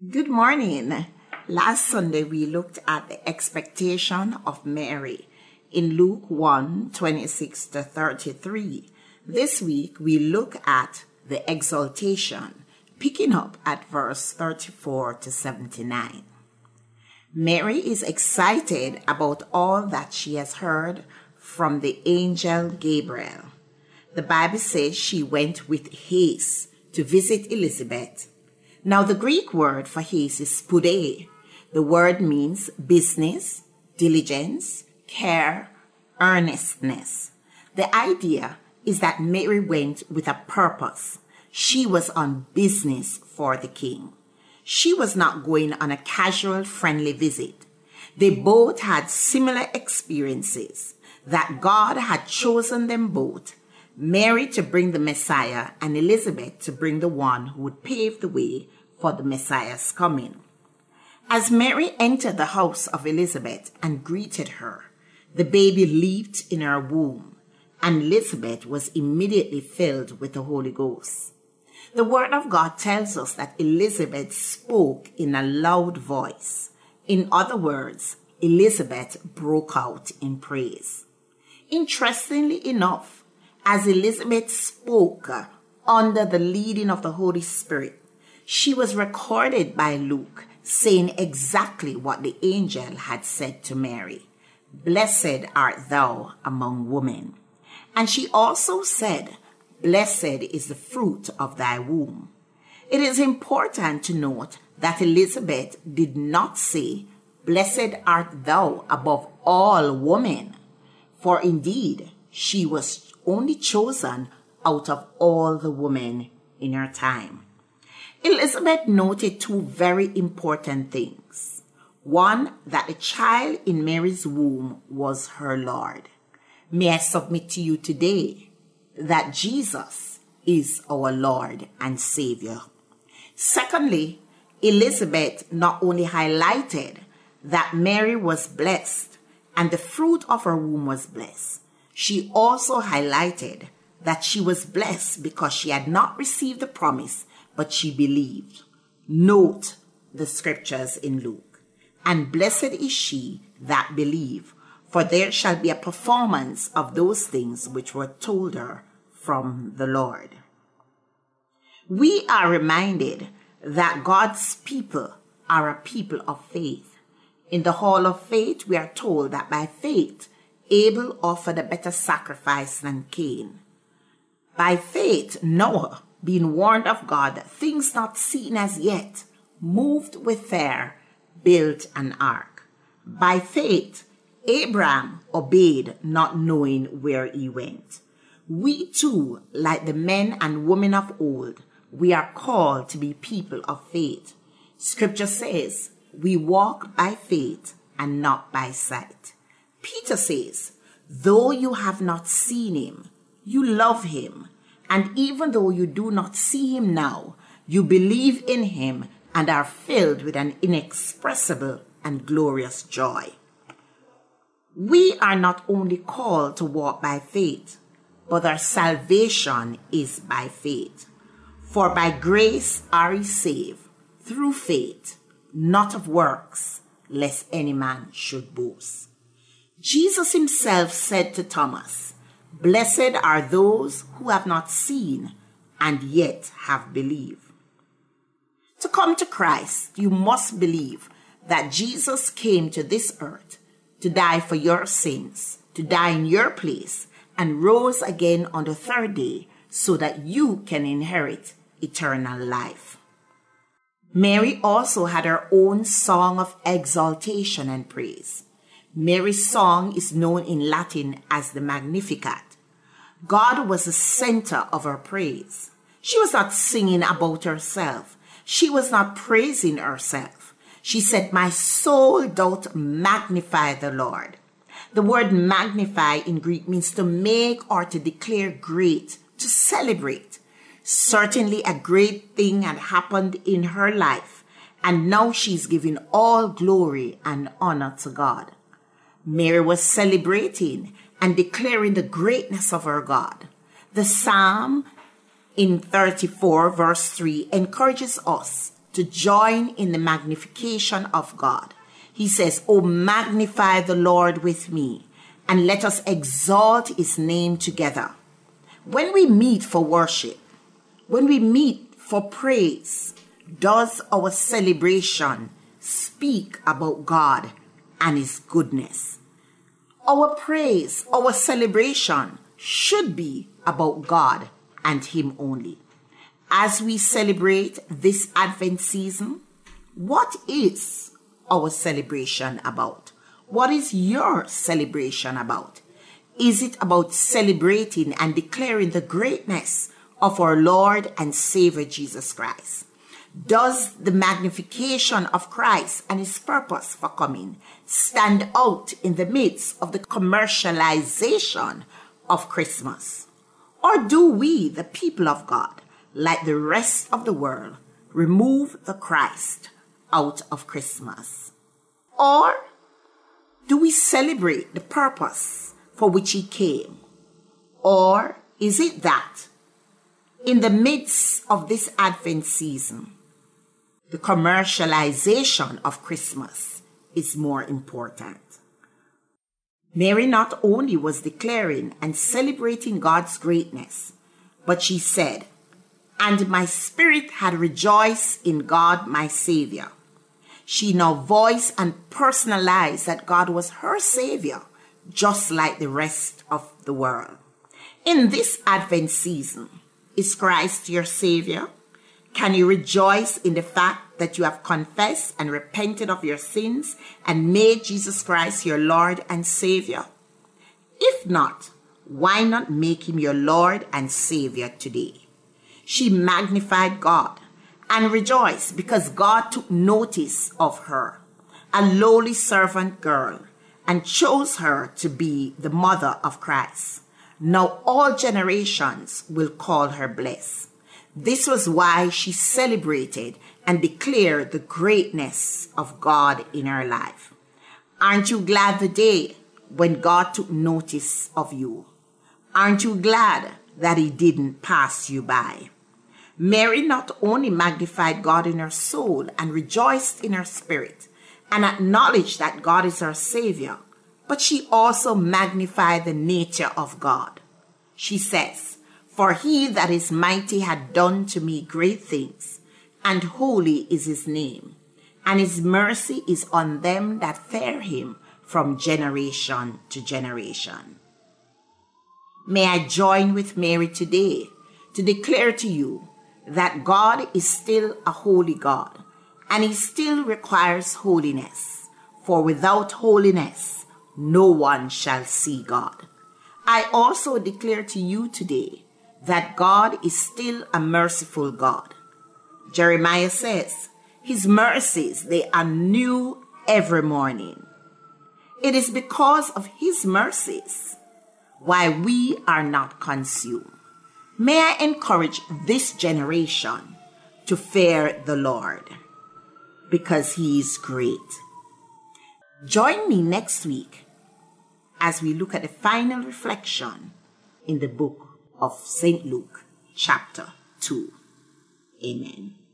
Good morning. Last Sunday we looked at the expectation of Mary in Luke 1:26-33. This week we look at the exaltation, picking up at verse 34-79. Mary is excited about all that she has heard from the angel Gabriel. The Bible says she went with haste to visit Elizabeth. Now, the Greek word for haste is spoude. The word means business, diligence, care, earnestness. The idea is that Mary went with a purpose. She was on business for the king. She was not going on a casual, friendly visit. They both had similar experiences, that God had chosen them both, Mary to bring the Messiah and Elizabeth to bring the one who would pave the way for the Messiah's coming. As Mary entered the house of Elizabeth and greeted her, the baby leaped in her womb, and Elizabeth was immediately filled with the Holy Ghost. The Word of God tells us that Elizabeth spoke in a loud voice. In other words, Elizabeth broke out in praise. Interestingly enough, as Elizabeth spoke under the leading of the Holy Spirit, she was recorded by Luke saying exactly what the angel had said to Mary. Blessed art thou among women. And she also said, blessed is the fruit of thy womb. It is important to note that Elizabeth did not say, blessed art thou above all women. For indeed, she was only chosen out of all the women in her time. Elizabeth noted two very important things. One, that the child in Mary's womb was her Lord. May I submit to you today that Jesus is our Lord and Savior. Secondly, Elizabeth not only highlighted that Mary was blessed and the fruit of her womb was blessed, she also highlighted that she was blessed because she had not received the promise, but she believed. Note the scriptures in Luke. And blessed is she that believe, for there shall be a performance of those things which were told her from the Lord. We are reminded that God's people are a people of faith. In the hall of faith, we are told that by faith, Abel offered a better sacrifice than Cain. By faith, Noah, being warned of God that things not seen as yet, moved with fear, built an ark. By faith, Abraham obeyed, not knowing where he went. We too, like the men and women of old, we are called to be people of faith. Scripture says, we walk by faith and not by sight. Peter says, though you have not seen him, you love him. And even though you do not see him now, you believe in him and are filled with an inexpressible and glorious joy. We are not only called to walk by faith, but our salvation is by faith. For by grace are ye saved, through faith, not of works, lest any man should boast. Jesus himself said to Thomas, blessed are those who have not seen and yet have believed. To come to Christ, you must believe that Jesus came to this earth to die for your sins, to die in your place, and rose again on the third day so that you can inherit eternal life. Mary also had her own song of exaltation and praise. Mary's song is known in Latin as the Magnificat. God was the center of her praise. She was not singing about herself. She was not praising herself. She said, my soul doth magnify the Lord. The word magnify in Greek means to make or to declare great, to celebrate. Certainly a great thing had happened in her life, and now she's giving all glory and honor to God. Mary was celebrating and declaring the greatness of her God. The Psalm in 34 verse 3 encourages us to join in the magnification of God. He says, "Oh, magnify the Lord with me, and let us exalt his name together." When we meet for worship, when we meet for praise, does our celebration speak about God and his goodness? Our praise, our celebration should be about God and him only. As we celebrate this Advent season, what is our celebration about? What is your celebration about? Is it about celebrating and declaring the greatness of our Lord and Savior Jesus Christ? Does the magnification of Christ and his purpose for coming stand out in the midst of the commercialization of Christmas? Or do we, the people of God, like the rest of the world, remove the Christ out of Christmas? Or do we celebrate the purpose for which he came? Or is it that in the midst of this Advent season, the commercialization of Christmas is more important? Mary not only was declaring and celebrating God's greatness, but she said, "And my spirit had rejoiced in God my Savior." She now voiced and personalized that God was her Savior, just like the rest of the world. In this Advent season, is Christ your Savior? Can you rejoice in the fact that you have confessed and repented of your sins and made Jesus Christ your Lord and Savior? If not, why not make him your Lord and Savior today? She magnified God and rejoiced because God took notice of her, a lowly servant girl, and chose her to be the mother of Christ. Now all generations will call her blessed. This was why she celebrated and declared the greatness of God in her life. Aren't you glad the day when God took notice of you? Aren't you glad that he didn't pass you by? Mary not only magnified God in her soul and rejoiced in her spirit and acknowledged that God is her Savior, but she also magnified the nature of God. She says, "For he that is mighty had done to me great things, and holy is his name, and his mercy is on them that fear him from generation to generation." May I join with Mary today to declare to you that God is still a holy God, and he still requires holiness, for without holiness, no one shall see God. I also declare to you today that God is still a merciful God. Jeremiah says, "His mercies, they are new every morning." It is because of his mercies why we are not consumed. May I encourage this generation to fear the Lord because he is great. Join me next week as we look at the final reflection in the book of St. Luke, chapter 2. Amen.